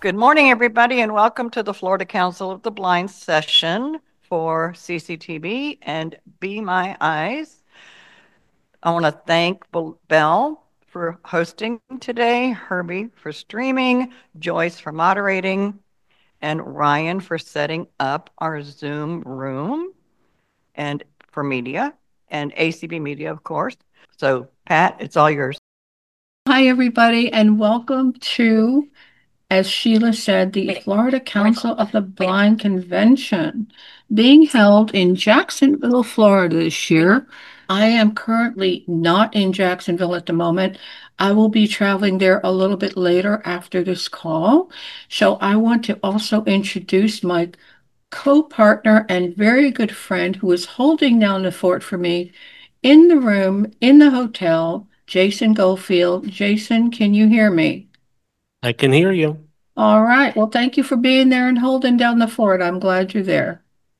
Good morning, everybody, and welcome to the Florida Council of the Blind session for CCTV and Be My Eyes. I want to thank Belle for hosting today, Herbie for streaming, Joyce for moderating, and Ryan for setting up our Zoom room and for media, and ACB Media, of course. So, Pat, it's all yours. Hi, everybody, and welcome to, as Sheila said, the Florida Council of the Blind Convention being held in Jacksonville, Florida this year. I am currently not in Jacksonville at the moment. I will be traveling there a little bit later after this call. So I want to also introduce my co-partner and very good friend who is holding down the fort for me in the room in the hotel, Jason Goldfield. Jason, can you hear me? I can hear you. All right. Well, thank you for being there and holding down the fort. I'm glad you're there.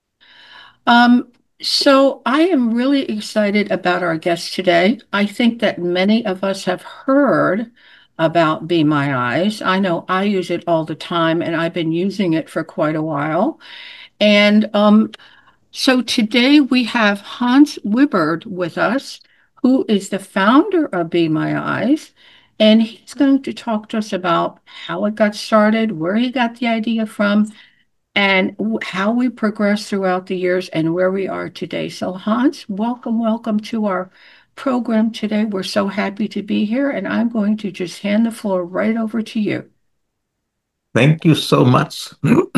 Um, so I am really excited about our guest today. I think that many of us have heard about Be My Eyes. I know I use it all the time, and I've been using it for quite a while. And so today we have Hans Wibberd with us, who is the founder of Be My Eyes, and he's going to talk to us about how it got started, where he got the idea from, and how we progressed throughout the years and where we are today. So Hans, welcome to our program today. We're so happy to be here, and I'm going to just hand the floor right over to you. Thank you so much.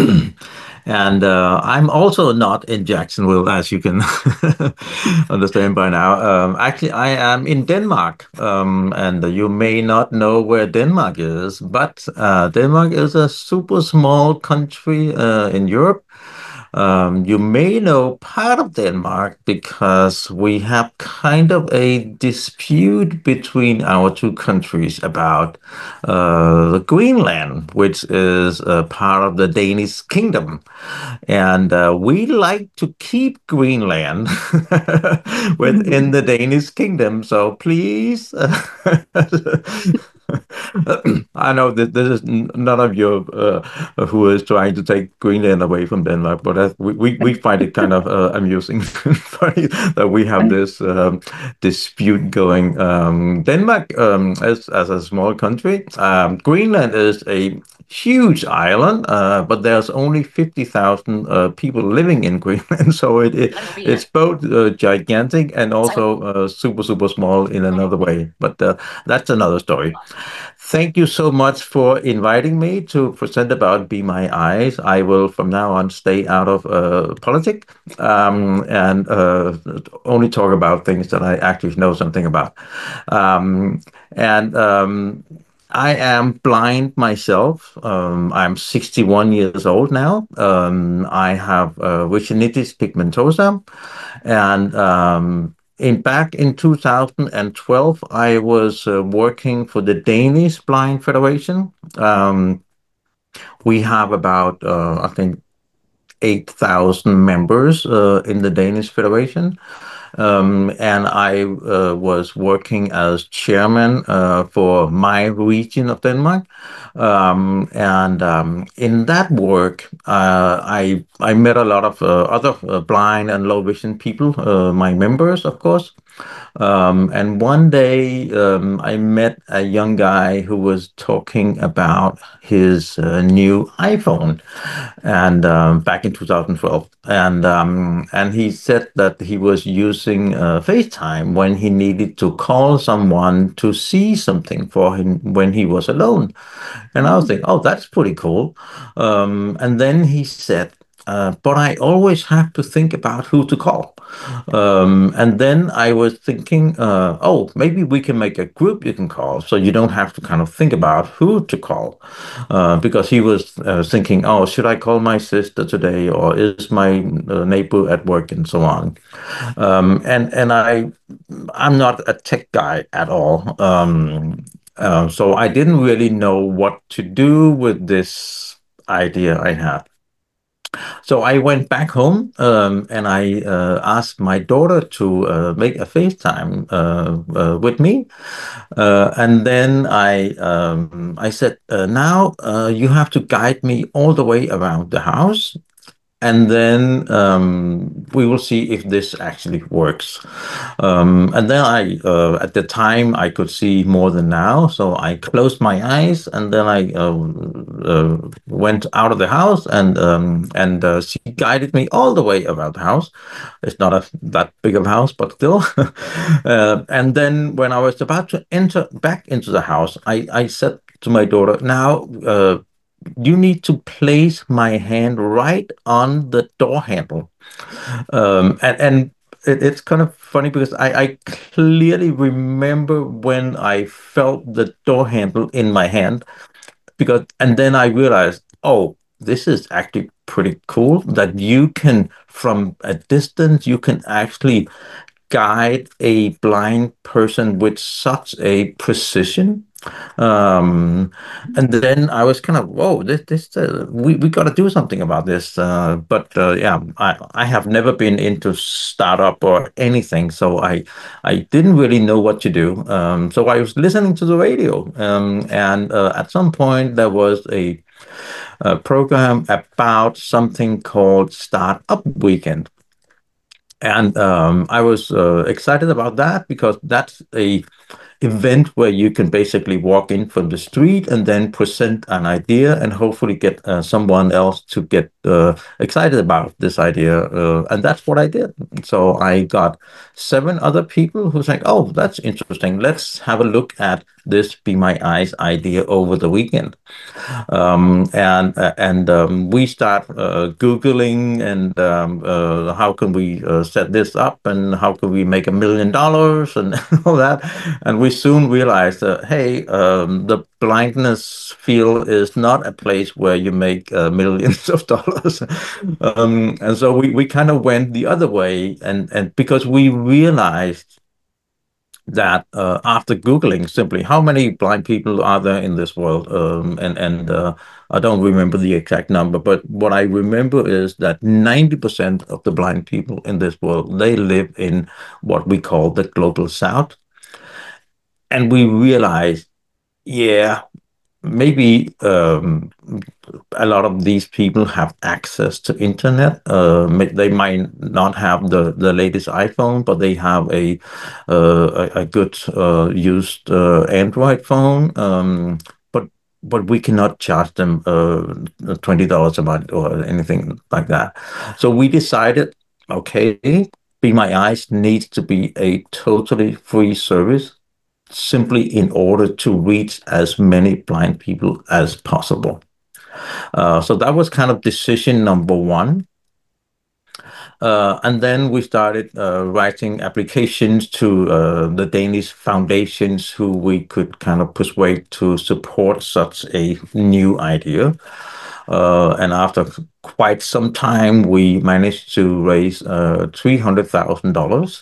And I'm also not in Jacksonville, as you can understand by now. Actually, I am in Denmark, and you may not know where Denmark is, but Denmark is a super small country in Europe. You may know part of Denmark because we have kind of a dispute between our two countries about the Greenland, which is a part of the Danish kingdom. And we like to keep Greenland within the Danish kingdom. So please, I know that this is none of you who is trying to take Greenland away from Denmark, but we find it kind of amusing, funny that we have this dispute going. Denmark, as a small country, Greenland is a huge island, but there's only 50,000 people living in Greenland, so it's both gigantic and also super small in another way. But that's another story. Thank you so much for inviting me to present about Be My Eyes. I will from now on stay out of politics and only talk about things that I actually know something about. And I am blind myself. I'm 61 years old now. I have retinitis pigmentosa, and back in 2012, I was working for the Danish Blind Federation. We have about, I think, 8,000 members in the Danish Federation. And I was working as chairman for my region of Denmark. And in that work, I met a lot of other blind and low vision people, my members, of course. And one day, I met a young guy who was talking about his new iPhone, and back in 2012, and he said that he was using FaceTime when he needed to call someone to see something for him when he was alone. And I was thinking, oh, that's pretty cool. And then he said, but I always have to think about who to call. And then I was thinking, oh, maybe we can make a group you can call so you don't have to kind of think about who to call. Because he was thinking, oh, should I call my sister today, or is my neighbor at work, and so on. I'm not a tech guy at all. So I didn't really know what to do with this idea I had. So I went back home and I asked my daughter to make a FaceTime with me. And then I said, now you have to guide me all the way around the house. And then we will see if this actually works. And then at the time, I could see more than now. So I closed my eyes and then I went out of the house and she guided me all the way around the house. It's not that big of a house, but still. And then when I was about to enter back into the house, I said to my daughter, now, you need to place my hand right on the door handle. And it's kind of funny because I clearly remember when I felt the door handle in my hand and then I realized, oh, this is actually pretty cool that you can, from a distance, you can actually guide a blind person with such a precision. Um, and then I was kind of, whoa, we got to do something about this. But yeah, I have never been into startup or anything, so I didn't really know what to do. So I was listening to the radio, and at some point there was a program about something called Startup Weekend. And I was excited about that because that's a event where you can basically walk in from the street and then present an idea and hopefully get someone else to get excited about this idea. And that's what I did. So I got 7 other people who said, oh, that's interesting. Let's have a look at this Be My Eyes idea over the weekend. And we start Googling and how can we set this up and how can we make $1 million and all that. And we soon realized that, hey, the blindness field is not a place where you make millions of dollars. And so we kind of went the other way. And because we realized that after Googling simply how many blind people are there in this world, and I don't remember the exact number, but what I remember is that 90% of the blind people in this world, they live in what we call the global south. And we realized, yeah, maybe a lot of these people have access to internet. They might not have the latest iPhone, but they have a good used Android phone. But we cannot charge them $20 a month or anything like that. So we decided, okay, Be My Eyes needs to be a totally free service simply in order to reach as many blind people as possible. So that was kind of decision number one. And then we started writing applications to the Danish foundations who we could kind of persuade to support such a new idea. And after quite some time, we managed to raise $300,000.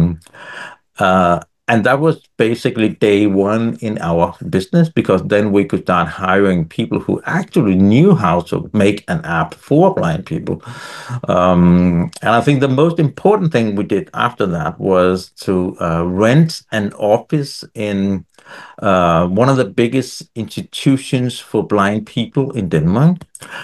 And that was basically day one in our business because then we could start hiring people who actually knew how to make an app for blind people. And I think the most important thing we did after that was to rent an office in one of the biggest institutions for blind people in Denmark.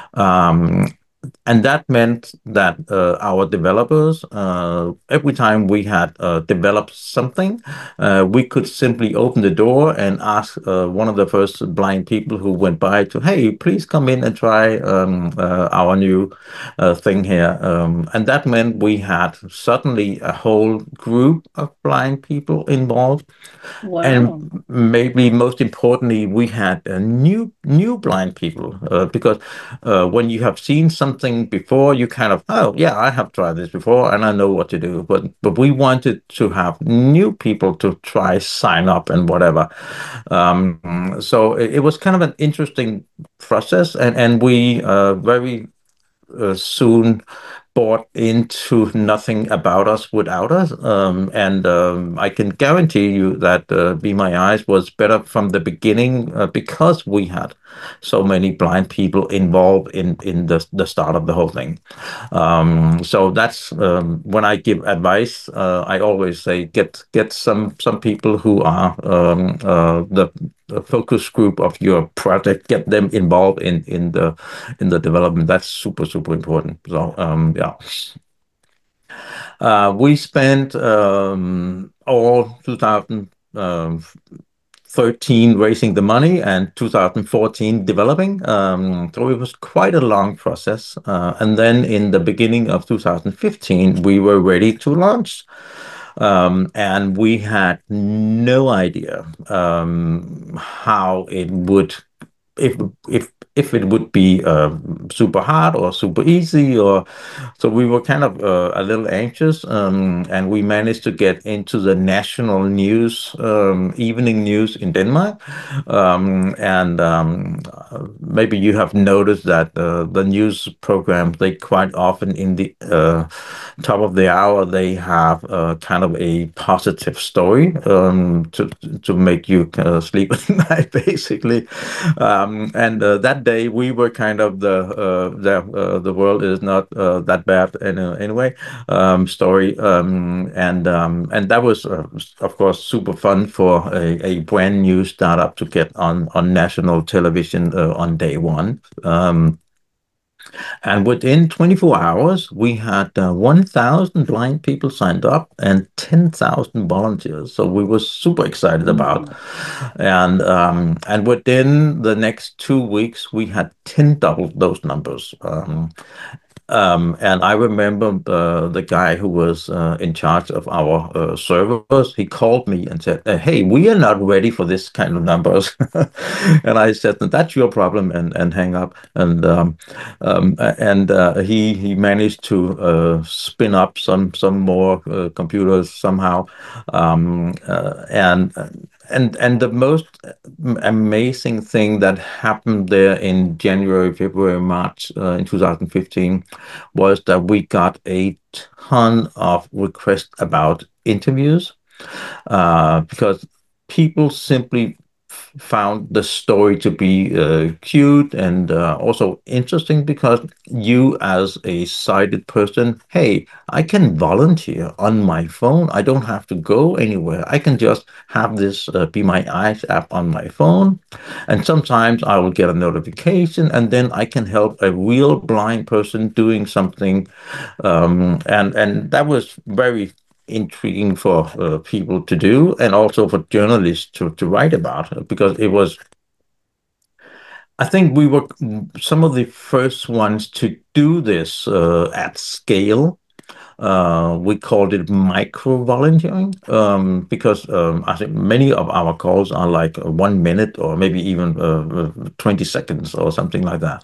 And that meant that our developers, every time we had developed something, we could simply open the door and ask one of the first blind people who went by to, hey, please come in and try our new thing here. And that meant we had suddenly a whole group of blind people involved. Wow. And maybe most importantly, we had new blind people because when you have seen something before, you kind of, oh yeah, I have tried this before and I know what to do. But we wanted to have new people to try sign up and whatever. So it was kind of an interesting process, and we very soon bought into nothing about us without us. And I can guarantee you that Be My Eyes was better from the beginning because we had so many blind people involved in the start of the whole thing. So that's when I give advice, I always say get some people who are the focus group of your project, get them involved in the development. That's super important. So yeah. We spent all 2013 raising the money and 2014 developing. So it was quite a long process. And then in the beginning of 2015, we were ready to launch. And we had no idea how it would, if if it would be super hard or super easy, or so we were kind of a little anxious, and we managed to get into the national news, evening news in Denmark, and maybe you have noticed that the news programs, they quite often in the top of the hour, they have kind of a positive story to make you sleep at night, basically. And that day we were kind of the world is not that bad anyway story, and that was of course super fun for a brand new startup to get on national television on day one. And within 24 hours, we had 1,000 blind people signed up and 10,000 volunteers. So we were super excited about. And within the next 2 weeks, we had 10 double those numbers. And I remember the guy who was in charge of our servers. He called me and said, "Hey, we are not ready for this kind of numbers." And I said, "That's your problem," and hang up. And he managed to spin up some more computers somehow, and the most amazing thing that happened there in January, February, March in 2015 was that we got a ton of requests about interviews because people simply found the story to be cute and also interesting, because you as a sighted person, hey, I can volunteer on my phone. I don't have to go anywhere. I can just have this Be My Eyes app on my phone, and sometimes I will get a notification, and then I can help a real blind person doing something, and that was very intriguing for people to do, and also for journalists to write about, because it was, I think we were some of the first ones to do this at scale. We called it micro volunteering, because I think many of our calls are like 1 minute or maybe even 20 seconds or something like that.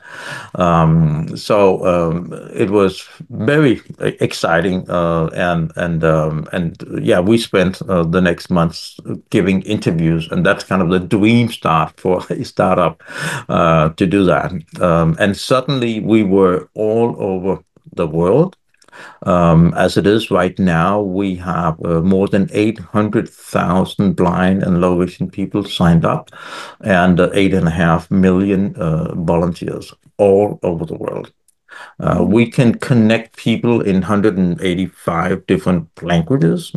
So it was very exciting, and yeah, we spent the next months giving interviews, and that's kind of the dream start for a startup to do that. And suddenly we were all over the world. As it is right now, we have more than 800,000 blind and low vision people signed up, and 8.5 million volunteers all over the world. We can connect people in 185 different languages.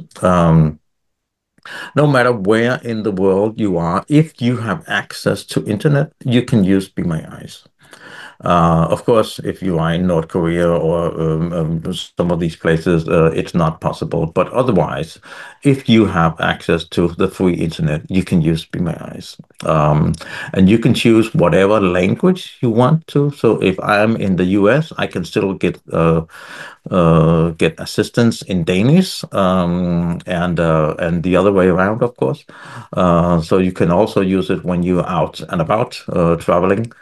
No matter where in the world you are, if you have access to internet, you can use Be My Eyes. Of course, if you are in North Korea or some of these places, it's not possible. But otherwise, if you have access to the free internet, you can use Be My Eyes. And you can choose whatever language you want to. So if I'm in the US, I can still get assistance in Danish, and the other way around, of course. So you can also use it when you're out and about traveling.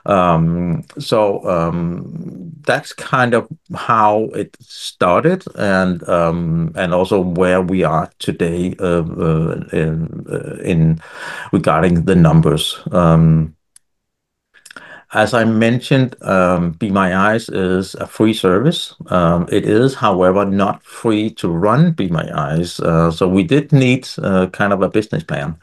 So that's kind of how it started, and also where we are today in regarding the numbers. As I mentioned, Be My Eyes is a free service. It is, however, not free to run Be My Eyes. So we did need kind of a business plan.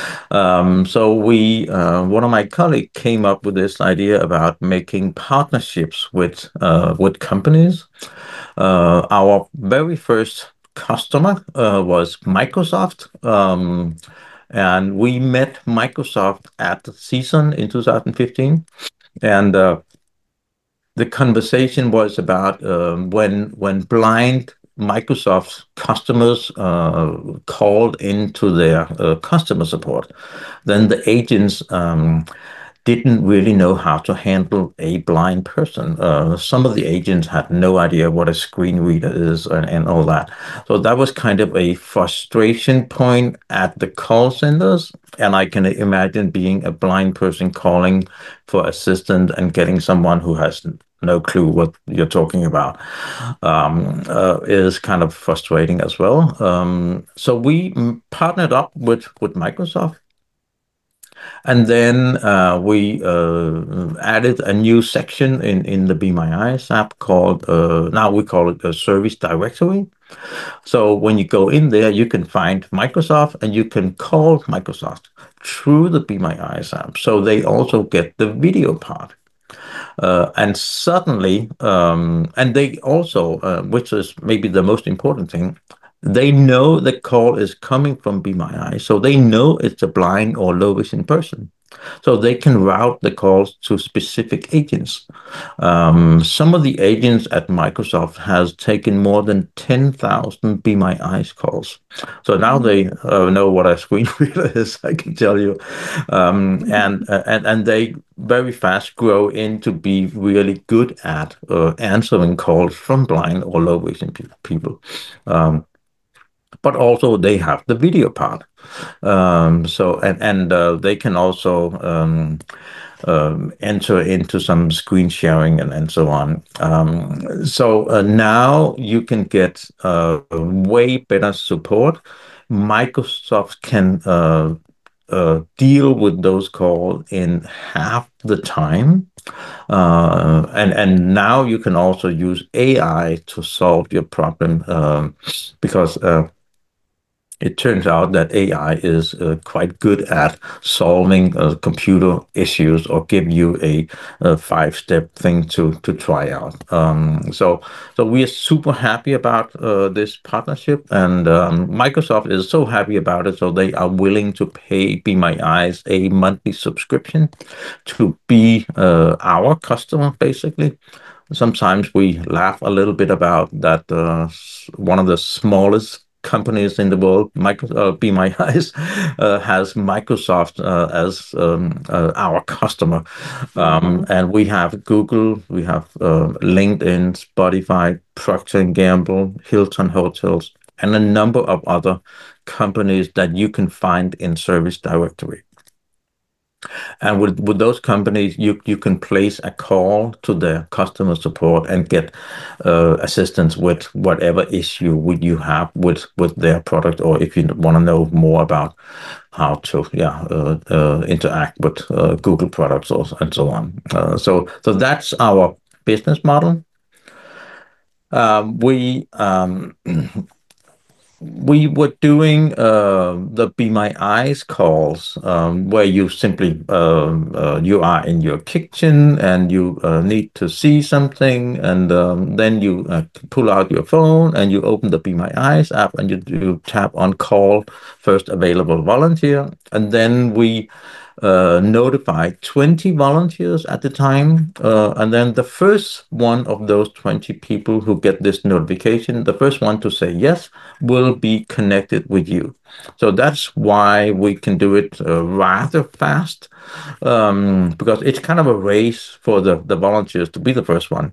One of my colleagues came up with this idea about making partnerships with companies. Our very first customer was Microsoft. And we met Microsoft at the season in 2015. And the conversation was about when blind Microsoft customers called into their customer support, then the agents didn't really know how to handle a blind person. Some of the agents had no idea what a screen reader is and all that. So that was kind of a frustration point at the call centers. And I can imagine being a blind person calling for assistance and getting someone who has no clue what you're talking about is kind of frustrating as well. So we partnered up with Microsoft. And then we added a new section in the Be My Eyes app called, now we call it a service directory. So when you go in there, you can find Microsoft and you can call Microsoft through the Be My Eyes app. So they also get the video part. And suddenly, and they also, which is maybe the most important thing, they know the call is coming from Be My Eyes, so they know it's a blind or low vision person. So they can route the calls to specific agents. Some of the agents at Microsoft has taken more than 10,000 Be My Eyes calls. So now they know what a screen reader is, I can tell you. And they very fast grow into be really good at answering calls from blind or low vision people. But also they have the video part. They can also enter into some screen sharing and so on. Now you can get way better support. Microsoft can deal with those calls in half the time. And now you can also use AI to solve your problem because it turns out that AI is quite good at solving computer issues or give you a five-step thing to try out. So we are super happy about this partnership, and Microsoft is so happy about it. So they are willing to pay Be My Eyes a monthly subscription to be our customer, basically. Sometimes we laugh a little bit about that. One of the smallest companies in the world, Be My Eyes, has Microsoft as our customer. And we have Google, we have LinkedIn, Spotify, Procter & Gamble, Hilton Hotels, and a number of other companies that you can find in Service Directory. And with those companies, you can place a call to their customer support and get assistance with whatever issue you have with their product, or if you want to know more about how to interact with Google products and so on. So that's our business model. We were doing the Be My Eyes calls where you simply you are in your kitchen and you need to see something, and then you pull out your phone and you open the Be My Eyes app and you tap on call first available volunteer, and then we notify 20 volunteers at the time. And then the first one of those 20 people who get this notification, the first one to say yes, will be connected with you. So that's why we can do it rather fast, because it's kind of a race for the volunteers to be the first one.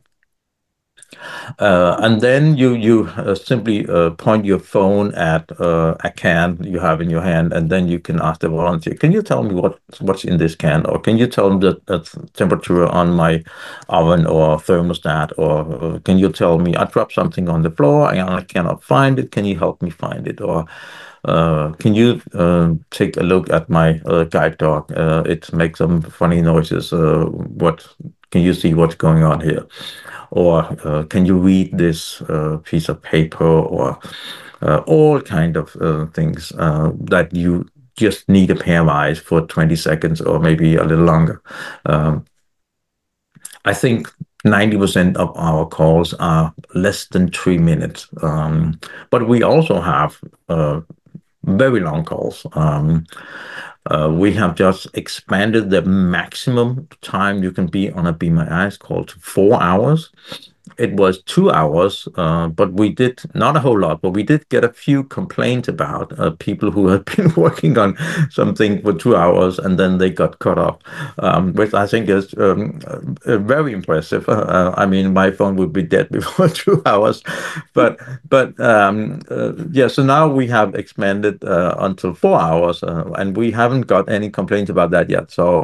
And then you simply point your phone at a can you have in your hand, and then you can ask the volunteer, can you tell me what's in this can? Or can you tell me the temperature on my oven or thermostat? Or can you tell me I dropped something on the floor and I cannot find it? Can you help me find it? Or can you take a look at my guide dog? It makes some funny noises. What can you see what's going on here? Or can you read this piece of paper? Or all kind of things that you just need a pair of eyes for 20 seconds or maybe a little longer. I think 90% of our calls are less than 3 minutes. But we also have very long calls. We have just expanded the maximum time you can be on a Be My Eyes call to 4 hours. It was 2 hours, but we did not a whole lot, but we did get a few complaints about people who had been working on something for 2 hours and then they got cut off, which I think is very impressive. I mean, my phone would be dead before 2 hours, but yeah. So now we have expanded until 4 hours, and we haven't got any complaints about that yet. So.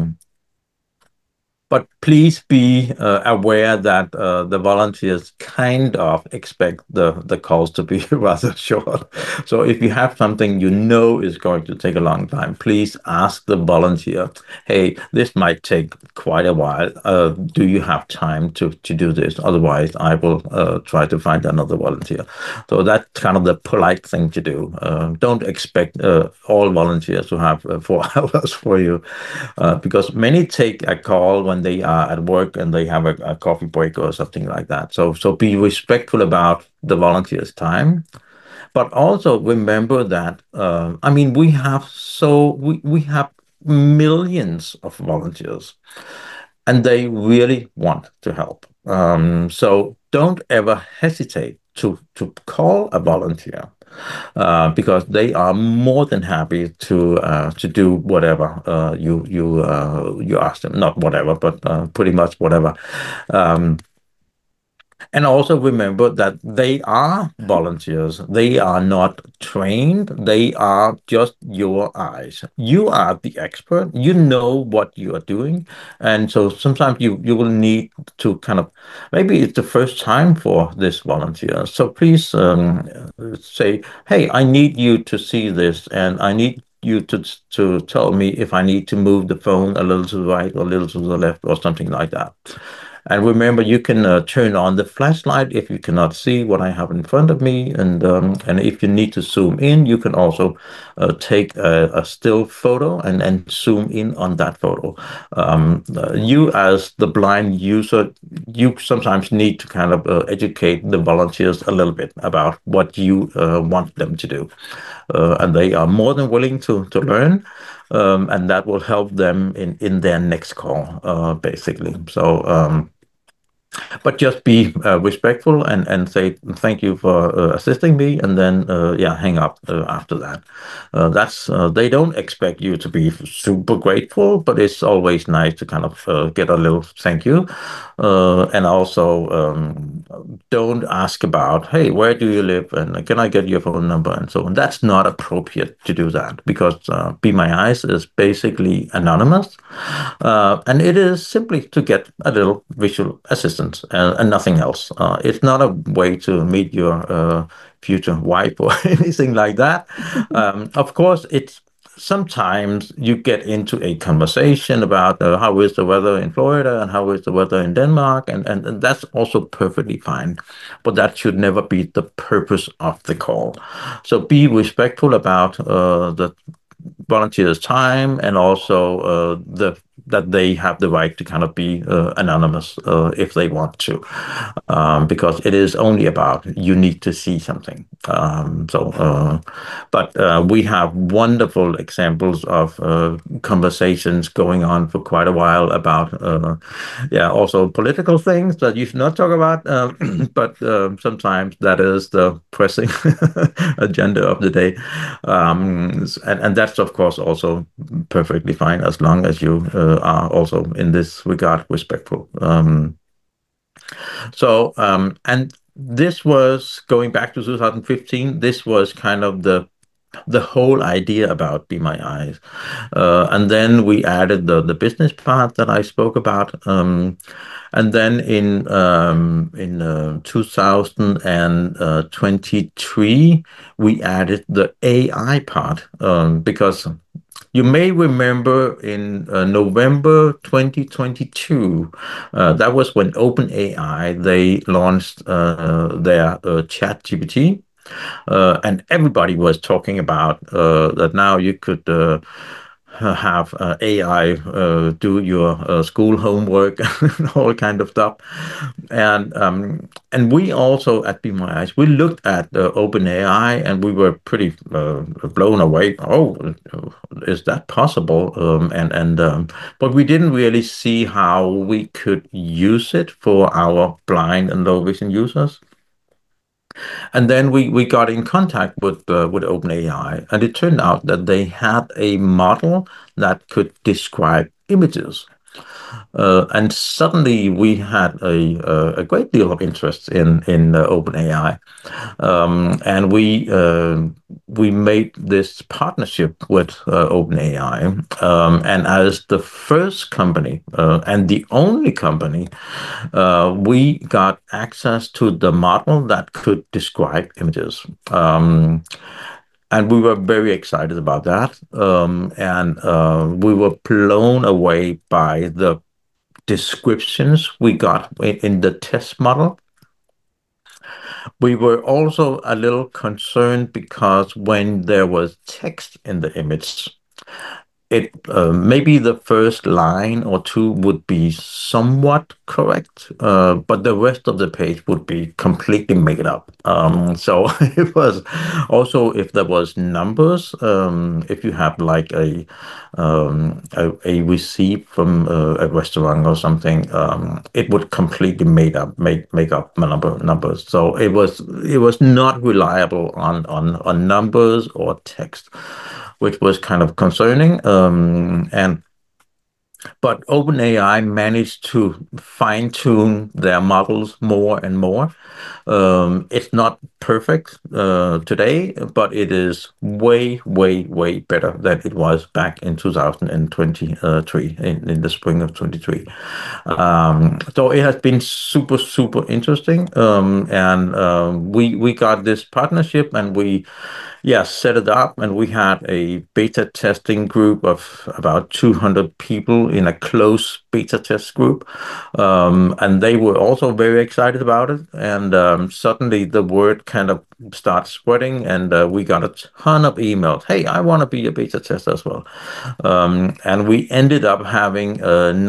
But please be aware that the volunteers kind of expect the calls to be rather short. So if you have something you know is going to take a long time, please ask the volunteer, hey, this might take quite a while. Do you have time to do this? Otherwise, I will try to find another volunteer. So that's kind of the polite thing to do. Don't expect all volunteers to have 4 hours for you, because many take a call when they are at work and they have a coffee break or something like that. So be respectful about the volunteers' time, but also remember that I mean we have millions of volunteers, and they really want to help. So don't ever hesitate to call a volunteer, because they are more than happy to do whatever you ask them. Not whatever, but pretty much whatever. And also remember that they are volunteers. They are not trained. They are just your eyes. You are the expert. You know what you are doing. And so sometimes you will need to kind of, maybe it's the first time for this volunteer. So please say, hey, I need you to see this, and I need you to tell me if I need to move the phone a little to the right or a little to the left or something like that. And remember, you can turn on the flashlight if you cannot see what I have in front of me. And if you need to zoom in, you can also take a still photo and zoom in on that photo. You, as the blind user, you sometimes need to kind of educate the volunteers a little bit about what you want them to do. And they are more than willing to learn. And that will help them in their next call, basically. So, but just be respectful and say thank you for assisting me, and then yeah, hang up after that. That's they don't expect you to be super grateful, but it's always nice to kind of get a little thank you, and also don't ask about, hey, where do you live, and can I get your phone number, and so on. That's not appropriate to do that, because Be My Eyes is basically anonymous, and it is simply to get a little visual assistance, and nothing else. It's not a way to meet your future wife or anything like that. Of course, it's sometimes you get into a conversation about how is the weather in Florida and how is the weather in Denmark, and that's also perfectly fine. But that should never be the purpose of the call. So be respectful about the volunteers' time, and also that they have the right to kind of be anonymous if they want to, because it is only about you need to see something. But we have wonderful examples of conversations going on for quite a while about, yeah, also political things that you should not talk about, but sometimes that is the pressing agenda of the day, and that's of course also perfectly fine, as long as you are also in this regard respectful. And this was going back to 2015. This was kind of the the whole idea about Be My Eyes. And then we added the business part that I spoke about. And then in 2023, we added the AI part, because you may remember in November 2022, that was when OpenAI they launched their ChatGPT, and everybody was talking about that now you could have AI do your school homework and all kind of stuff. And we also at Be My Eyes, we looked at OpenAI and we were pretty blown away. Oh, is that possible? But we didn't really see how we could use it for our blind and low vision users. And then we got in contact with OpenAI, and it turned out that they had a model that could describe images. And suddenly we had a great deal of interest in OpenAI, and we made this partnership with OpenAI, and as the first company and the only company, we got access to the model that could describe images. And we were very excited about that. And we were blown away by the descriptions we got in the test model. We were also a little concerned because when there was text in the image, it maybe the first line or two would be somewhat correct, but the rest of the page would be completely made up. So it was also, if there was numbers, if you have like a receipt from a restaurant or something, it would completely make up numbers. So it was not reliable on numbers or text, which was kind of concerning. But OpenAI managed to fine tune their models more and more. It's not perfect today, but it is way, way, way better than it was back in 2023, in the spring of 23. So it has been super, super interesting. And we got this partnership, and we set it up, and we had a beta testing group of about 200 people in a close beta test group, and they were also very excited about it. And suddenly the word kind of started spreading, and we got a ton of emails. Hey, I want to be a beta tester as well. And we ended up having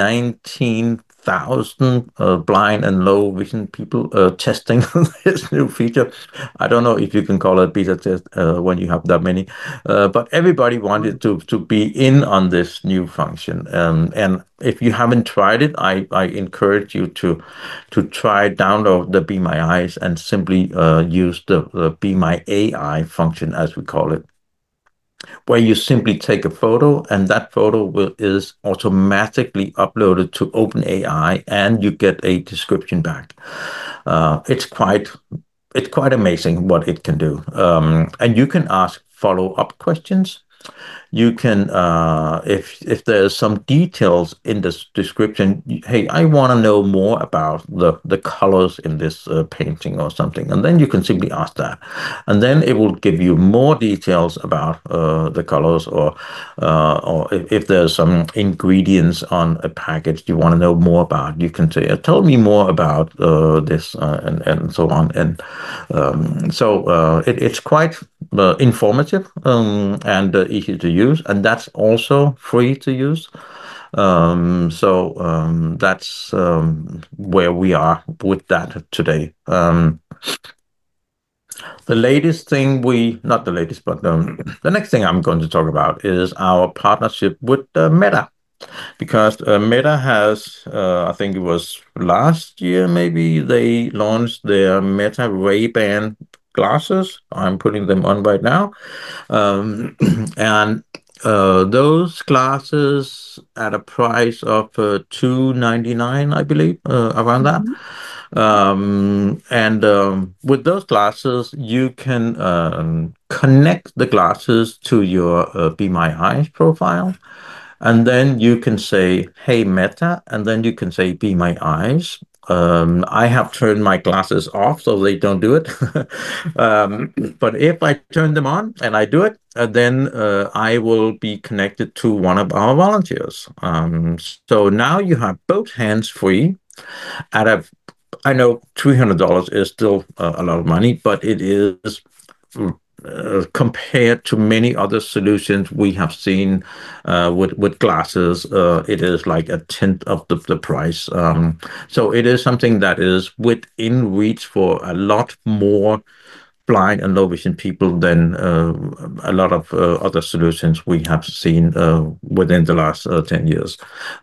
19,000 blind and low vision people testing this new feature. I don't know if you can call it beta test when you have that many, but everybody wanted to be in on this new function. And if you haven't tried it, I encourage you to try download the Be My Eyes and simply use the Be My AI function, as we call it, where you simply take a photo, and that photo is automatically uploaded to OpenAI, and you get a description back. It's quite amazing what it can do. And you can ask follow-up questions. You can, if there's some details in this description, hey, I want to know more about the colors in this painting or something, and then you can simply ask that, and then it will give you more details about the colors, or if there's some ingredients on a package you want to know more about, you can say, tell me more about this, and so on. And so it's quite informative, and easy to use, and that's also free to use. So that's where we are with that today. The latest thing not the latest, but the next thing I'm going to talk about is our partnership with Meta. Because Meta has, I think it was last year, maybe, they launched their Meta Ray-Ban glasses. I'm putting them on right now. And those glasses at a price of $299, I believe, around that. And with those glasses, you can connect the glasses to your Be My Eyes profile. And then you can say, hey, Meta, and then you can say, be my eyes. I have turned my glasses off so they don't do it. But if I turn them on and I do it, then I will be connected to one of our volunteers. So now you have both hands free at a, I know $300 is still a lot of money, but it is compared to many other solutions we have seen with glasses, it is like a tenth of the price. So it is something that is within reach for a lot more blind and low vision people than a lot of other solutions we have seen within the last 10 years.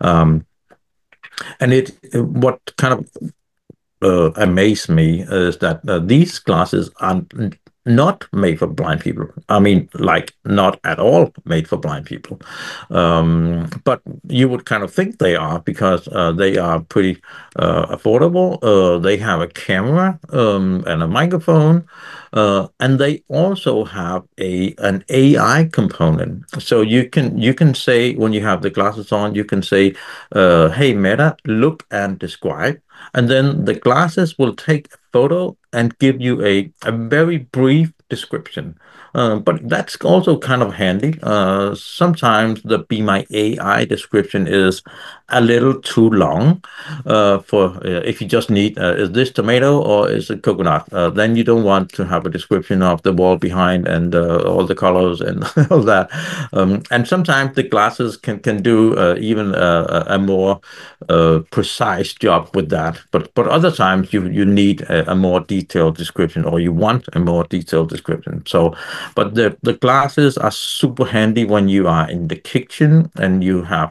And what kind of amazed me is that these glasses are not made for blind people. I mean, like not at all made for blind people. But you would kind of think they are because they are pretty affordable. They have a camera and a microphone, and they also have an AI component. So you can say when you have the glasses on, you can say, "Hey Meta, look and describe." And then the glasses will take a photo and give you a very brief description. But that's also kind of handy. Sometimes the Be My AI description is a little too long for if you just need, is this tomato or is it coconut? Then you don't want to have a description of the wall behind and all the colors and all that. And sometimes the glasses can do even a more precise job with that. But other times you need a more detailed description, or you want a more detailed description. So, but the glasses are super handy when you are in the kitchen and you have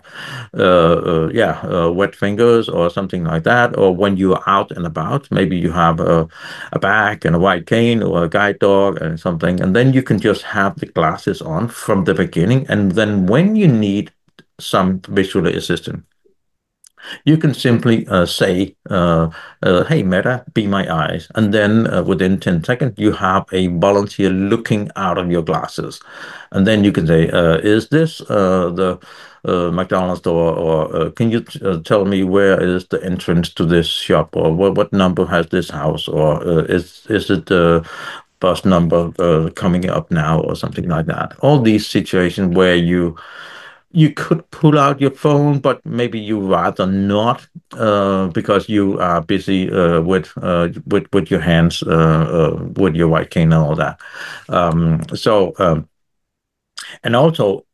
wet fingers or something like that, or when you are out and about. Maybe you have a bag and a white cane or a guide dog and something, and then you can just have the glasses on from the beginning, and then when you need some visual assistance, you can simply say, hey, Meta, be my eyes. And then within 10 seconds, you have a volunteer looking out of your glasses. And then you can say, is this the McDonald's store? Or can you tell me where is the entrance to this shop? Or what number has this house? Or is it the bus number coming up now? Or something like that. All these situations where you could pull out your phone, but maybe you rather not because you are busy with your hands, with your white cane and all that. And also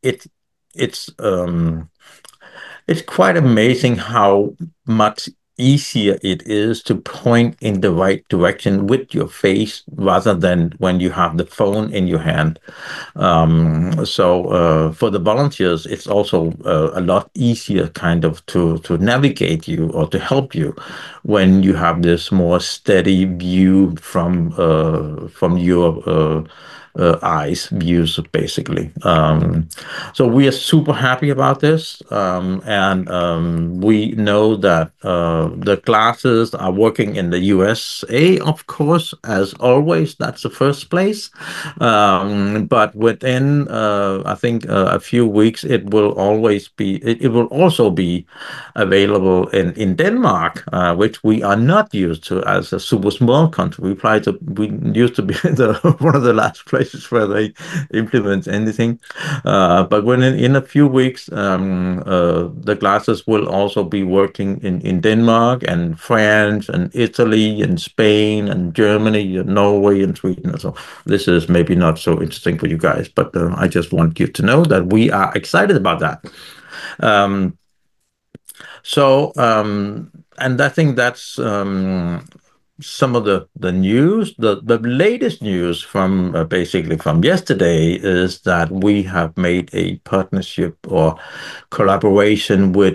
it's quite amazing how much easier it is to point in the right direction with your face rather than when you have the phone in your hand. So for the volunteers, it's also a lot easier kind of to navigate you or to help you when you have this more steady view from your eyes views, basically. So we are super happy about this, and we know that the classes are working in the USA, of course, as always. That's the first place. But within, I think, a few weeks, it will also be available in Denmark, which we are not used to as a super small country. We used to be one of the last places where they implement anything. But when in a few weeks, the glasses will also be working in Denmark and France and Italy and Spain and Germany and Norway and Sweden. So this is maybe not so interesting for you guys, but I just want you to know that we are excited about that. And I think that's some of the news. The latest news from basically from yesterday is that we have made a partnership or collaboration with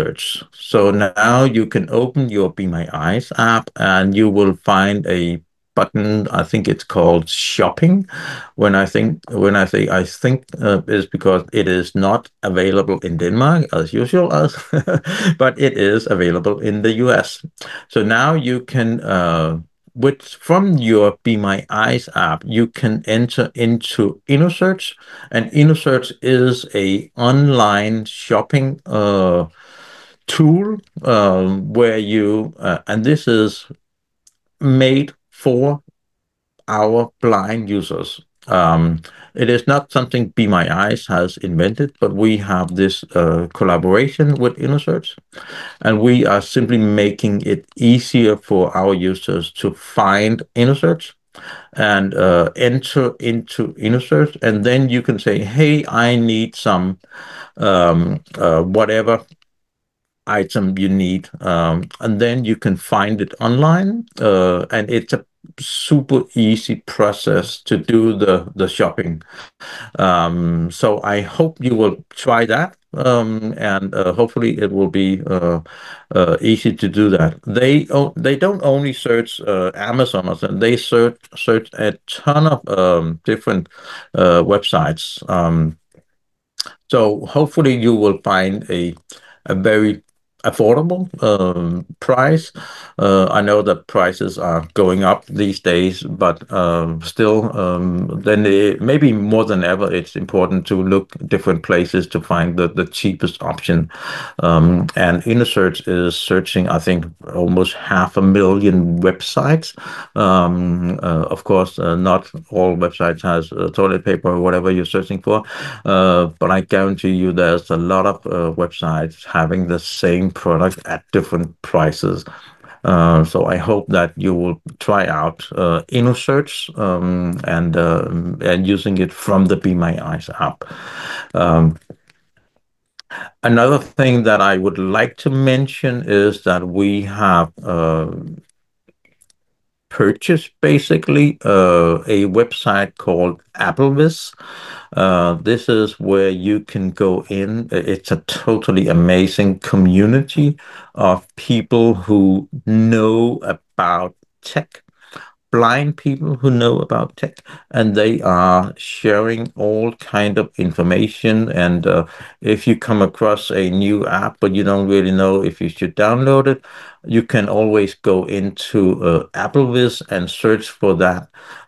InnoSearch. So now you can open your Be My Eyes app and you will find a button. I think it's called shopping. When I say I think is because it is not available in Denmark as usual, as but it is available in the US. So now you can with from your Be My Eyes app, you can enter into InnoSearch, and InnoSearch is a online shopping tool where you and this is made for our blind users. It is not something Be My Eyes has invented, but we have this collaboration with InnoSearch, and we are simply making it easier for our users to find InnoSearch and enter into InnoSearch, and then you can say, "Hey, I need some whatever item you need," and then you can find it online, and it's a super easy process to do the shopping. So I hope you will try that, and hopefully it will be easy to do that. They don't only search Amazon or something, they search a ton of different websites. So hopefully you will find a very affordable price. I know that prices are going up these days, but still, maybe more than ever, it's important to look different places to find the cheapest option. And InnoSearch is searching, I think, almost 500,000 websites. Of course, not all websites has toilet paper or whatever you're searching for, but I guarantee you there's a lot of websites having the same product at different prices. So I hope that you will try out InnoSearch, and using it from the Be My Eyes app. Another thing that I would like to mention is that we have purchased basically a website called Applevis. This is where you can go in. It's a totally amazing community of people who know about tech, blind people who know about tech, and they are sharing all kind of information. And if you come across a new app but you don't really know if you should download it, you can always go into Applevis and search for that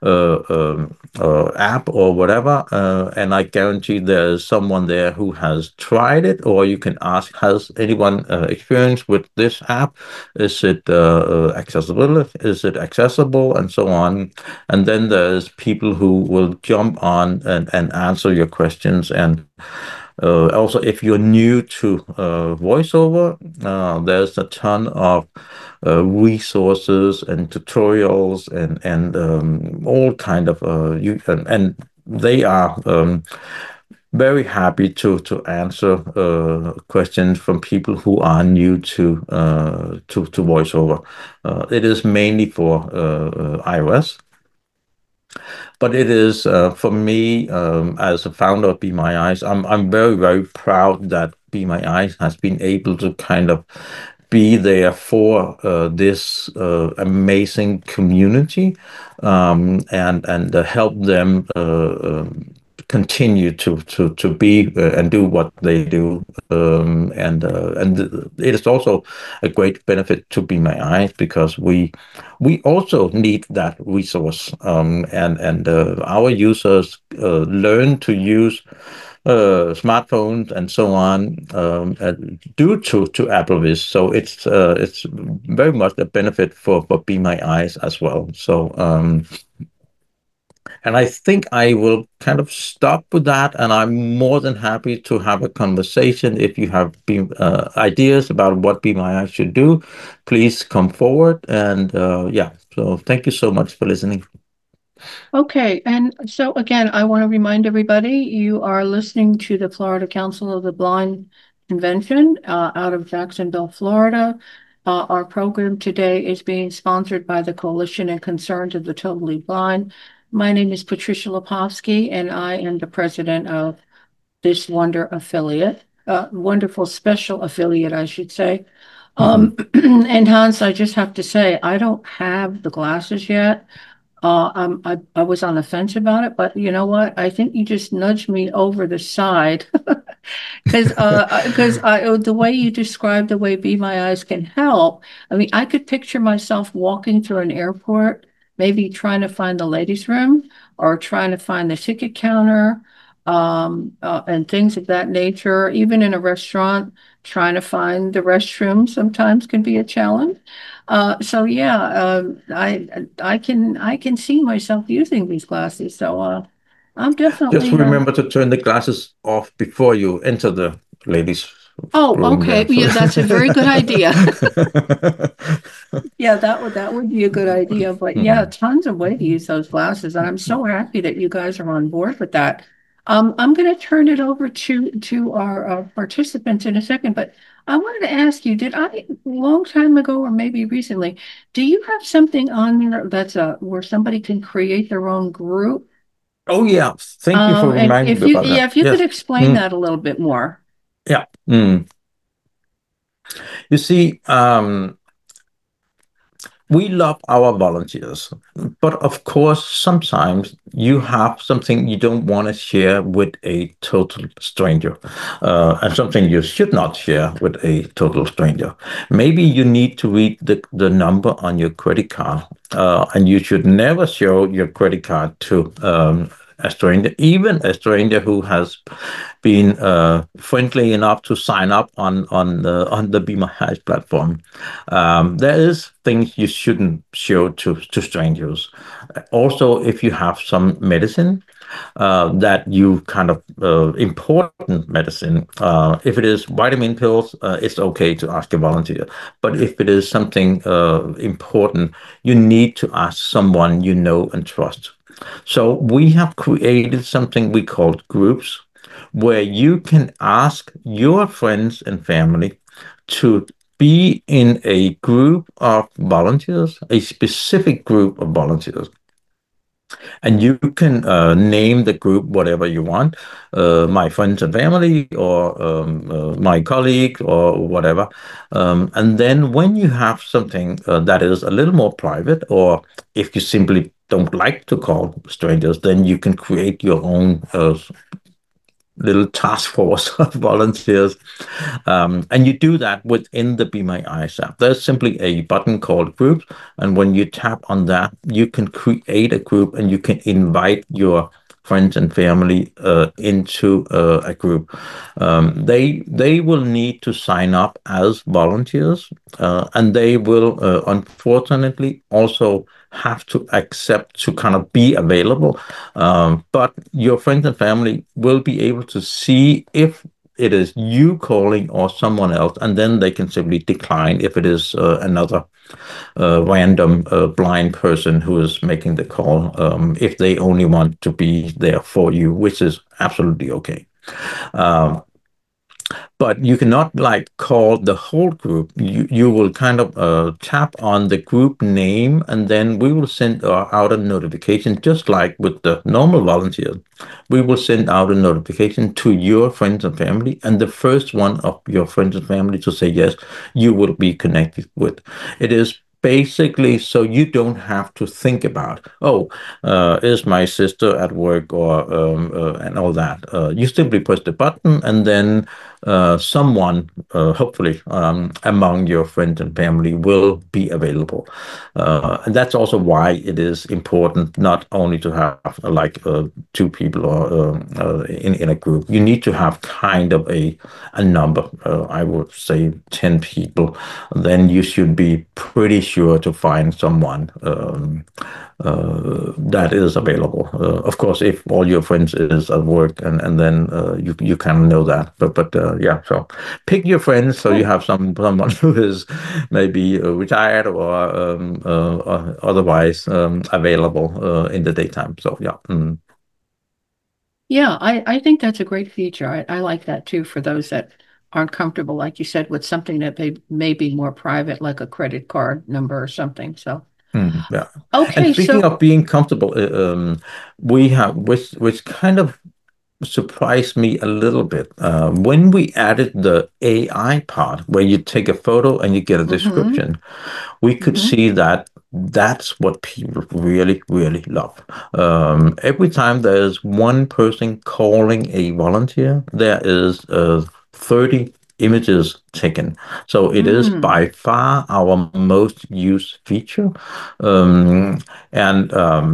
app or whatever, and I guarantee there's someone there who has tried it, or you can ask, has anyone experience with this app? Is it accessible? Is it accessible? And so on. And then there's people who will jump on and answer your questions. And also, if you're new to VoiceOver, there's a ton of resources and tutorials and all kind of and they are very happy to answer questions from people who are new to VoiceOver. It is mainly for iOS. But it is for me, as a founder of Be My Eyes, I'm very, very proud that Be My Eyes has been able to kind of be there for this amazing community, and help them continue to be and do what they do, and it is also a great benefit to Be My Eyes because we also need that resource, and our users learn to use smartphones and so on, due to Applevis. So it's very much a benefit for Be My Eyes as well. So and I think I will kind of stop with that, and I'm more than happy to have a conversation. If you have ideas about what Be My Eyes should do, please come forward. And yeah, so thank you so much for listening. Okay, and so again, I want to remind everybody, you are listening to the Florida Council of the Blind Convention out of Jacksonville, Florida. Our program today is being sponsored by the Coalition and Concerns of the Totally Blind. My name is Patricia Lepofsky, and I am the president of this wonderful special affiliate, I should say. And Hans, I just have to say, I don't have the glasses yet. I was on the fence about it, but you know what? I think you just nudged me over the side because the way you described the way Be My Eyes can help, I mean, I could picture myself walking through an airport, maybe trying to find the ladies' room or trying to find the ticket counter, and things of that nature. Even in a restaurant, trying to find the restroom sometimes can be a challenge. So yeah, I can see myself using these glasses. So I'm Just definitely remember to turn the glasses off before you enter the ladies' Oh, room okay. there. So Yeah, that's a very good idea. Yeah, that would be a good idea. But yeah, Mhm. tons of way to use those glasses, and I'm so happy that you guys are on board with that. I'm going to turn it over to our participants in a second, but I wanted to ask you, did I a long time ago or maybe recently, do you have something on there that's where somebody can create their own group? Oh yeah, thank you for And reminding if me you, about yeah, that. if you could Yes. explain Mm, that a little bit more. yeah. You see, we love our volunteers, but of course, sometimes you have something you don't want to share with a total stranger, and something you should not share with a total stranger. Maybe you need to read the number on your credit card, and you should never show your credit card to a stranger, even a stranger who has been friendly enough to sign up on the Be My Eyes platform. There is things you shouldn't show to strangers. Also, if you have some medicine that you kind of important medicine, if it is vitamin pills, it's okay to ask a volunteer. But if it is something important, you need to ask someone you know and trust. So we have created something we call groups, where you can ask your friends and family to be in a group of volunteers, a specific group of volunteers. And you can name the group whatever you want, my friends and family, or my colleagues, or whatever. And then when you have something that is a little more private, or if you simply don't like to call strangers, then you can create your own little task force of volunteers. And you do that within the Be My Eyes app. There's simply a button called Groups. And when you tap on that, you can create a group and you can invite your friends and family into a group. They will need to sign up as volunteers, and they will unfortunately also have to accept to kind of be available. But your friends and family will be able to see if it is you calling or someone else, and then they can simply decline if it is another random blind person who is making the call, if they only want to be there for you, which is absolutely okay. Um, but you cannot like call the whole group. You will kind of tap on the group name, and then we will send out a notification, just like with the normal volunteers. We will send out a notification to your friends and family, and the first one of your friends and family to say yes, you will be connected with. It is basically so you don't have to think about, oh, is my sister at work, or and all that. You simply press the button, and then someone, hopefully among your friends and family, will be available. And that's also why it is important not only to have two people or in a group. You need to have kind of a number. I would say 10 people. Then you should be pretty sure to find someone that is available. Of course, if all your friends is at work, and then you kind of know that. But yeah, so pick your friends so you have someone who is maybe retired, or otherwise available in the daytime. So yeah. Yeah, I think that's a great feature. I like that too for those that aren't comfortable, like you said, with something that may be more private, like a credit card number or something. So, Yeah. And okay, speaking so of being comfortable, we have, which kind of surprised me a little bit, when we added the AI part, where you take a photo and you get a hmm description. We could hmm see that that's what people really, really love. Every time there's one person calling a volunteer, there is 30 images taken. So it is by far our most used feature. And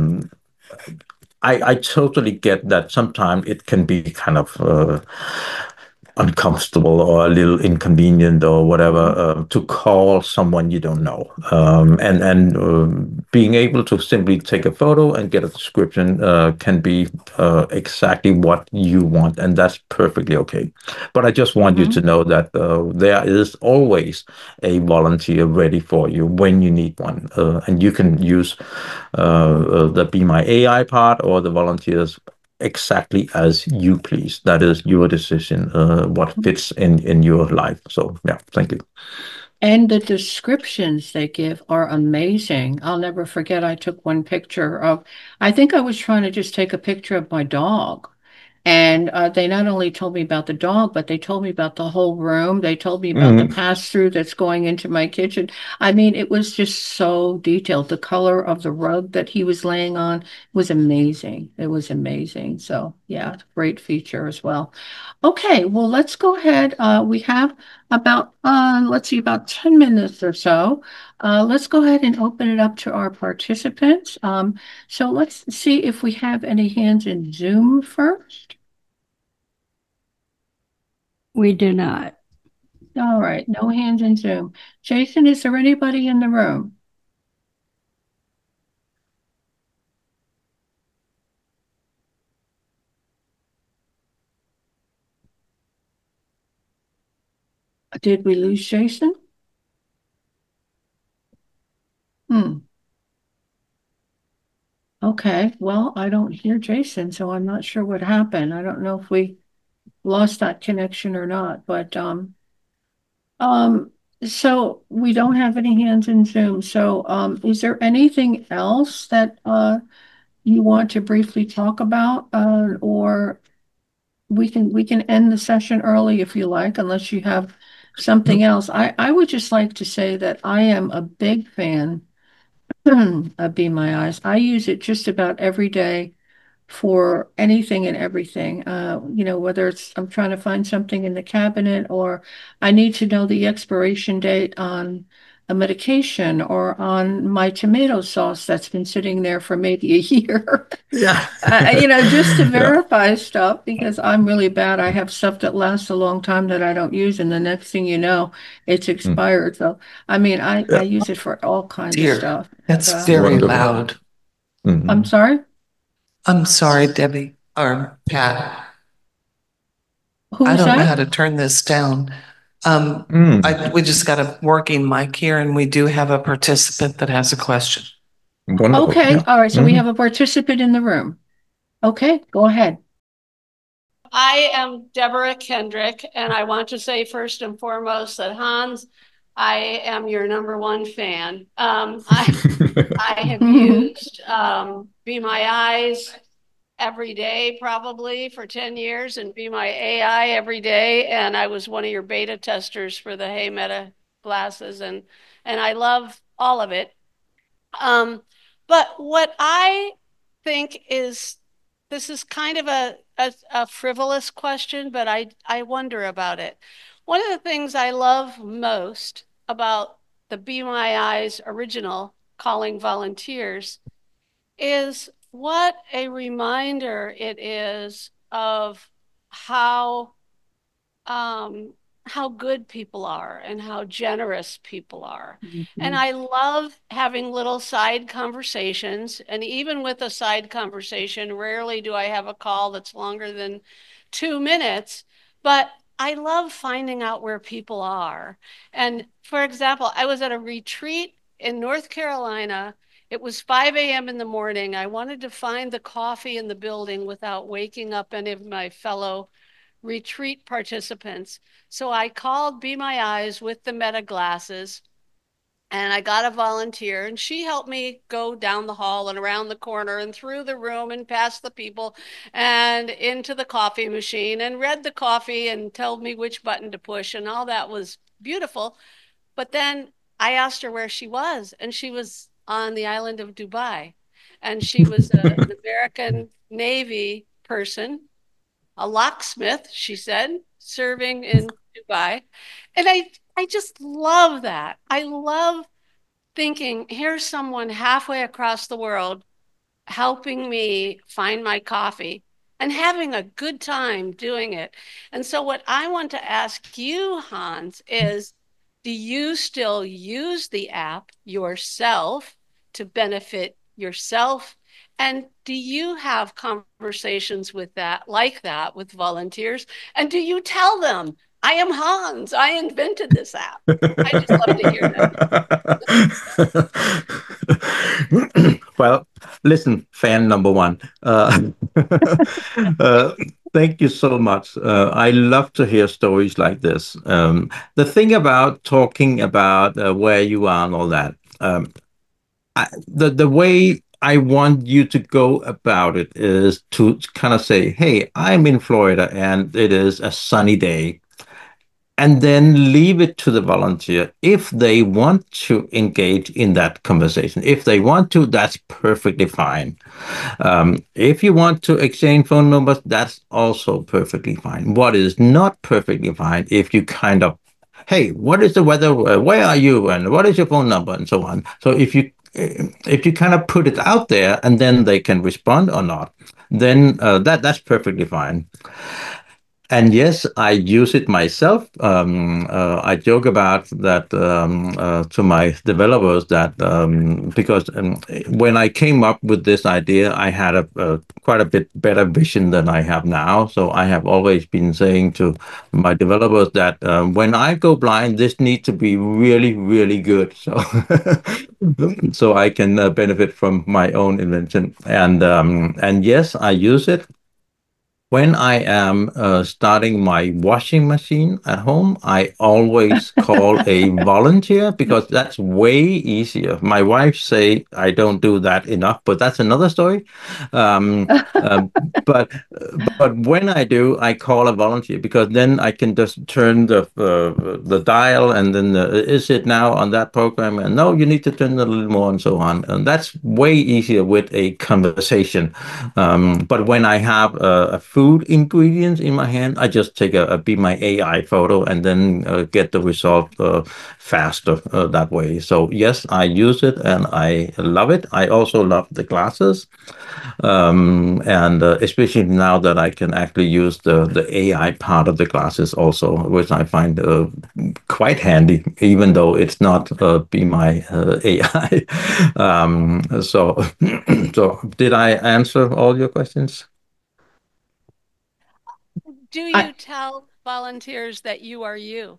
I totally get that sometimes it can be kind of uncomfortable or a little inconvenient or whatever to call someone you don't know, and being able to simply take a photo and get a description can be exactly what you want, and that's perfectly okay. But I just want you to know that there is always a volunteer ready for you when you need one, and you can use the Be My AI part or the volunteers exactly as you please. That is your decision, what fits in your life. So yeah, thank you. And the descriptions they give are amazing. I'll never forget, I took one picture of, I think I was trying to just take a picture of my dog. And they not only told me about the dog, but they told me about the whole room. They told me about the Mhm. pass-through that's going into my kitchen. I mean, it was just so detailed. The color of the rug that he was laying on was amazing. It was amazing. So, yeah, great feature as well. Okay, well, let's go ahead. We have about, let's see, about 10 minutes or so. Let's go ahead and open it up to our participants. So let's see if we have any hands in Zoom first. We do not. All right, no hands in Zoom. Jason, is there anybody in the room? Did we lose Jason? Hmm. Okay, well, I don't hear Jason, so I'm not sure what happened. I don't know if we lost that connection or not, but um, so we don't have any hands in Zoom. So is there anything else that you want to briefly talk about, or we can end the session early if you like, unless you have something else. I would just like to say that I am a big fan of Be My Eyes. I use it just about every day for anything and everything. Whether it's I'm trying to find something in the cabinet or I need to know the expiration date on a medication or on my tomato sauce that's been sitting there for maybe a year. Yeah. Just to Yeah. verify stuff because I'm really bad. I have stuff that lasts a long time that I don't use, and the next thing you know, it's Mm. expired. So, I mean, I Yeah. use it for all kinds of Dear, stuff. And, that's very Wonderful. loud. I'm Mhm. sorry, I'm sorry, Debbie or Pat. who I was don't know how that? to turn this down. Mm. We just got a working mic here, and we do have a participant that has a question. Wonderful. Okay, Yeah. all right. So we Mhm. have a participant in the room. Okay, go ahead. I am Deborah Kendrick, and I want to say first and foremost that Hans, I am your number one fan. I have used Be My Eyes every day, probably for 10 years, and Be My AI every day. And I was one of your beta testers for the Hey Meta glasses, and I love all of it. But what I think is this is kind of a frivolous question, but I wonder about it. One of the things I love most about the Be My Eyes original Calling Volunteers is what a reminder it is of how um, how good people are and how generous people are. And I love having little side conversations. And even with a side conversation, rarely do I have a call that's longer than 2 minutes. But I love finding out where people are. And for example, I was at a retreat in North Carolina. It was 5 a.m. in the morning. I wanted to find the coffee in the building without waking up any of my fellow retreat participants. So I called Be My Eyes with the Meta glasses and I got a volunteer and she helped me go down the hall and around the corner and through the room and past the people and into the coffee machine and read the coffee and told me which button to push and all that was beautiful. But then I asked her where she was and she was on the island of Dubai. And she was an American Navy person, a locksmith, she said, serving in Dubai. And I just love that. I love thinking, here's someone halfway across the world helping me find my coffee and having a good time doing it. And so, what I want to ask you, Hans, is do you still use the app yourself to benefit yourself? And do you have conversations with that, like that, with volunteers? And do you tell them, I am Hans, I invented this app? I just love to hear that. Well, listen, fan number one. Thank you so much. I love to hear stories like this. The thing about talking about where you are and all that, the way I want you to go about it is to kind of say, hey, I'm in Florida and it is a sunny day. And then leave it to the volunteer. If they want to engage in that conversation, if they want to, that's perfectly fine. If you want to exchange phone numbers, that's also perfectly fine. What is not perfectly fine if you kind of, hey, what is the weather? Where are you? And what is your phone number? And so on. So if you kind of put it out there and then they can respond or not, then that's perfectly fine. And yes, I use it myself. I joke about that to my developers that because when I came up with this idea, I had a quite a bit better vision than I have now. So I have always been saying to my developers that when I go blind, this needs to be really, really good. So so I can benefit from my own invention. And yes, I use it. When I am starting my washing machine at home, I always call a volunteer because that's way easier. My wife say I don't do that enough, but that's another story. But when I do, I call a volunteer because then I can just turn the dial and then is it now on that program? And no, you need to turn it a little more and so on. And that's way easier with a conversation. But when I have a food ingredients in my hand, I just take Be My AI photo and then get the result faster that way. So yes, I use it and I love it. I also love the glasses, and especially now that I can actually use the AI part of the glasses also, which I find quite handy, even though it's not Be My AI. So so did I answer all your questions? Do you tell volunteers that you are you?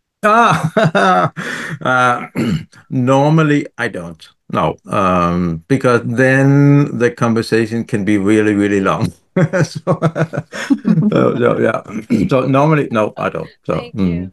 Normally I don't. No, because then the conversation can be really, really long. So, yeah. So normally, no, I don't. So, Thank you.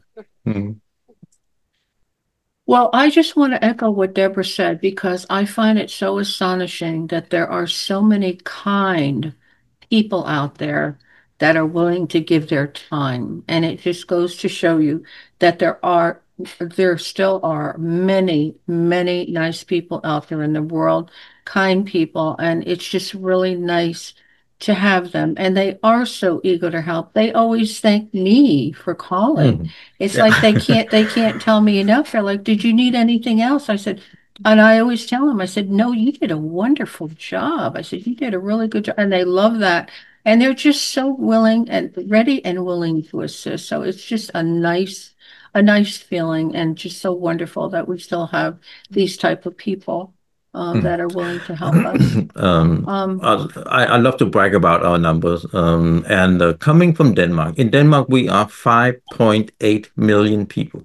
Well, I just want to echo what Deborah said because I find it so astonishing that there are so many kind people out there that are willing to give their time. And it just goes to show you that there still are many, many nice people out there in the world, kind people. And it's just really nice to have them. And they are so eager to help. They always thank me for calling. It's Yeah. like they can't tell me enough. They're like, did you need anything else? I said, and I always tell them, I said, no, you did a wonderful job. I said, you did a really good job. And they love that. And they're just so willing and ready and willing to assist. So it's just a nice feeling and just so wonderful that we still have these type of people that are willing to help us. I love to brag about our numbers. And coming from Denmark, in Denmark, we are 5.8 million people.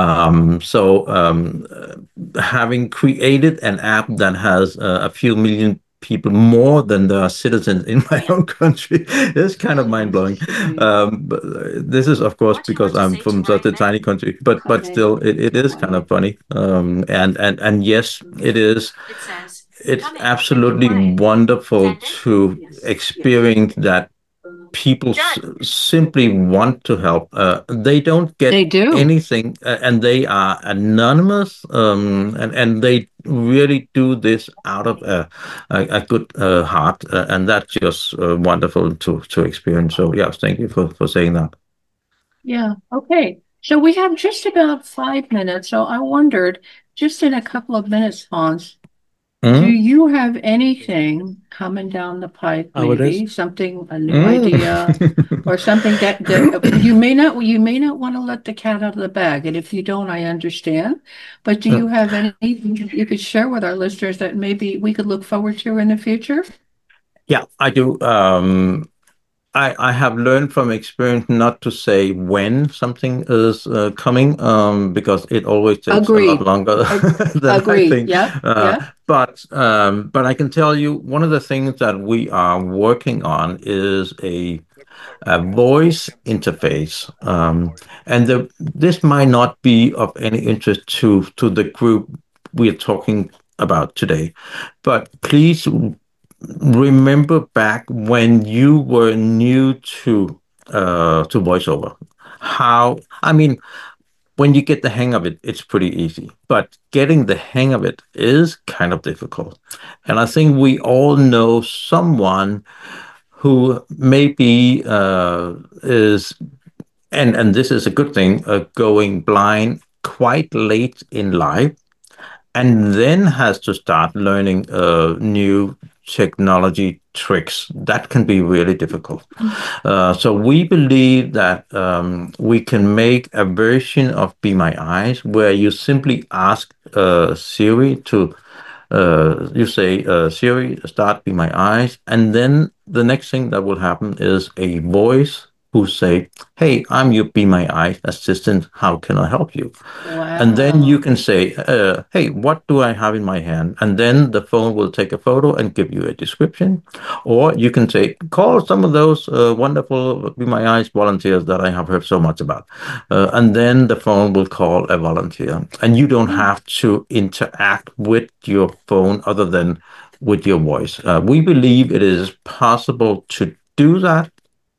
Having created an app that has a few million people more than there are citizens in my own country is kind of mind-blowing. But this is, of course, because I'm from such a tiny country, but still, it is kind of funny. And yes, it is. It's absolutely wonderful to experience that people simply want to help. They don't get They do. anything, and they are anonymous, and they really do this out of a good heart, and that's just wonderful to experience. So, yeah, thank you for saying that. Yeah. Okay. So we have just about 5 minutes. So I wondered, just in a couple of minutes, Hans, do Mm? you have anything coming down the pipe, Oh, it is? maybe something, a new Mm. idea, or something that you may not want to let the cat out of the bag, and if you don't, I understand. But do you have anything you could share with our listeners that maybe we could look forward to in the future? Yeah, I do. I have learned from experience not to say when something is coming, because it always takes a lot Agreed. longer than I Agreed. think. Yep. Yep. But I can tell you one of the things that we are working on is a voice interface, and this might not be of any interest to the group we are talking about today, but please remember back when you were new to voiceover. How, I mean, when you get the hang of it, it's pretty easy. But getting the hang of it is kind of difficult. And I think we all know someone who maybe is, and this is a good thing, going blind quite late in life, and then has to start learning new technology tricks. That can be really difficult. So we believe that we can make a version of Be My Eyes where you simply ask Siri to, you say, Siri, start Be My Eyes. And then the next thing that will happen is a voice who say, hey, I'm your Be My Eyes assistant. How can I help you? And then you Wow. can say, hey, what do I have in my hand? And then the phone will take a photo and give you a description. Or you can say, call some of those wonderful Be My Eyes volunteers that I have heard so much about. And then the phone will call a volunteer. And you don't have to interact with your phone other than with your voice. We believe it is possible to do that,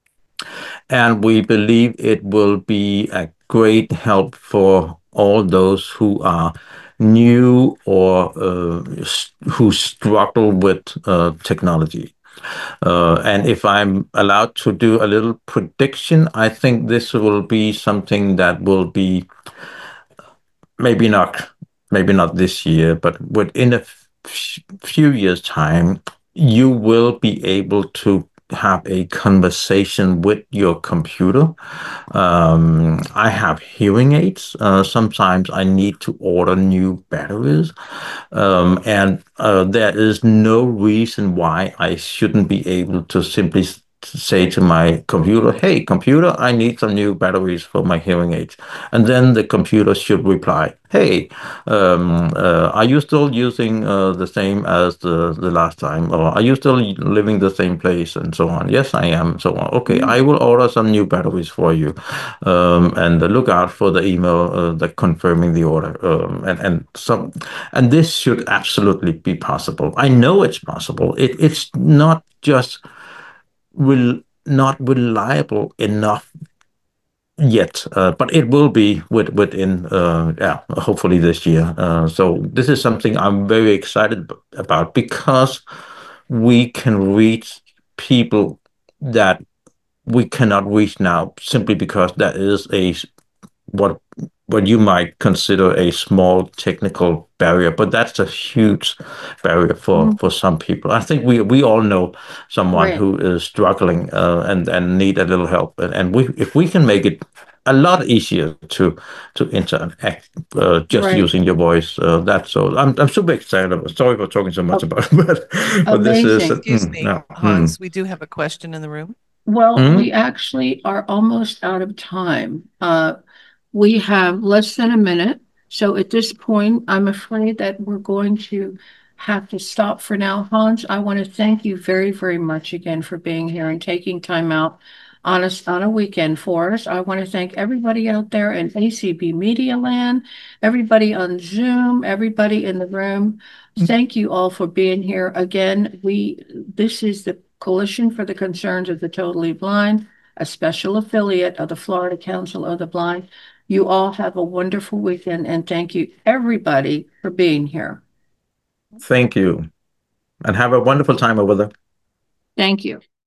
and we believe it will be a great help for all those who are new or who struggle with technology. And if I'm allowed to do a little prediction, I think this will be something that will be maybe not maybe not this year, but within a few years' time, you will be able to have a conversation with your computer. I have hearing aids. Sometimes I need to order new batteries, and there is no reason why I shouldn't be able to simply say to my computer, hey, computer, I need some new batteries for my hearing aids. And then the computer should reply, hey, are you still using the same as the last time? Or are you still living the same place? And so on. Yes, I am. So on. Okay, I will order some new batteries for you. And look out for the email that confirming the order. And this should absolutely be possible. I know it's possible. It's not just not reliable enough yet, but it will be within yeah, hopefully this year. So this is something I'm very excited about, because we can reach people that we cannot reach now, simply because that is what what you might consider a small technical barrier, but that's a huge barrier for some people. I think we all know someone Right. who is struggling and need a little help, and we if we can make it a lot easier to interact just Right. using your voice. That's so. I'm super excited about. Sorry for talking so much Oh, about it, but this is amazing. Excuse me, yeah. Hans, we do have a question in the room. Well, Mm. we actually are almost out of time. We have less than a minute. So at this point, I'm afraid that we're going to have to stop for now. Hans, I want to thank you very, very much again for being here and taking time out on a weekend for us. I want to thank everybody out there in ACB Media Land, everybody on Zoom, everybody in the room. Thank you all for being here. Again, this is the Coalition for the Concerns of the Totally Blind, a special affiliate of the Florida Council of the Blind. You all have a wonderful weekend, and thank you, everybody, for being here. Thank you. And have a wonderful time over there. Thank you.